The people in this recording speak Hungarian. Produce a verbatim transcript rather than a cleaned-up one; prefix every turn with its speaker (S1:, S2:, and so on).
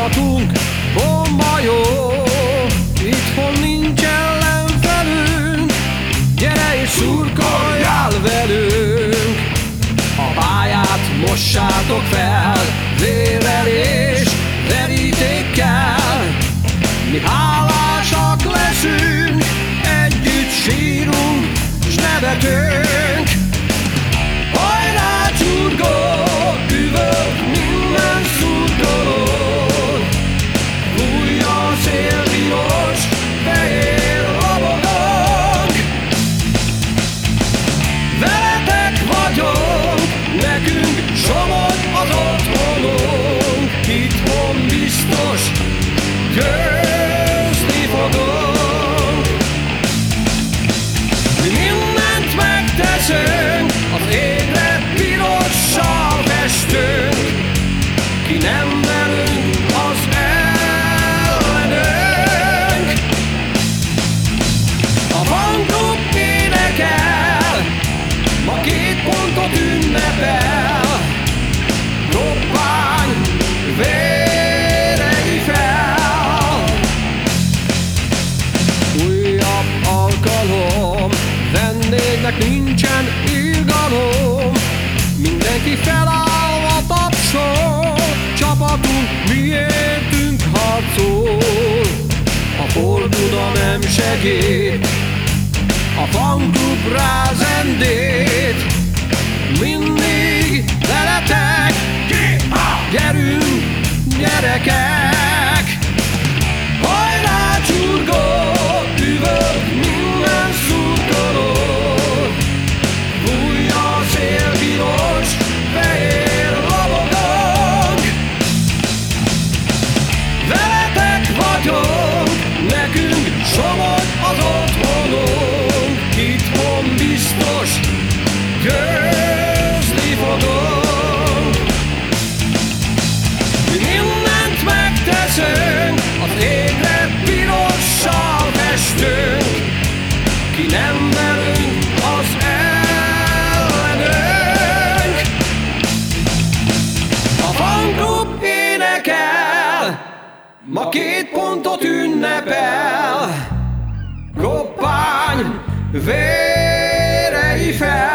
S1: Csapatunk bomba jó, itthon nincs ellenfelünk. Gyere és szurkoljál velünk, a pályát mossátok fel vérrel és verítékkel. Mi hálásak leszünk, együtt sírunk s nevetünk. Hajrá csurgó, üvölt minden szurkoló, fújj a szél, piros, fehér robogónk. Veletek vagyunk, nekünk Somogd az otthonunk, itthon biztos, győzni fogunk. Mi mindent megteszünk, az égre pirossal festünk, ki nem velünk, az ellenünk. A fanklubb énekel, ma két pontot ünnepel, Koppány vérei fel. Újabb alkalom, vendégnek nincsen irgalom, mindenki felállva tapsol, csapatunk miértünk harcol. A fortuna nem segít, a fanklub rázendít, mindig veletek, gyerünk gyerekek. Hajrá csurgó, üvölt minden szurkoló, fújj a szél, piros, fehér robogónk. Veletek vagyunk, nekünk Somogd az otthonunk, itthon biztos, győzni fogunk. Mi mindent megteszünk, az égre pirossal festünk, ki nem velünk, az ellenünk. A fanklub énekel, ma két pontot ünnepel, Koppány vérei fel.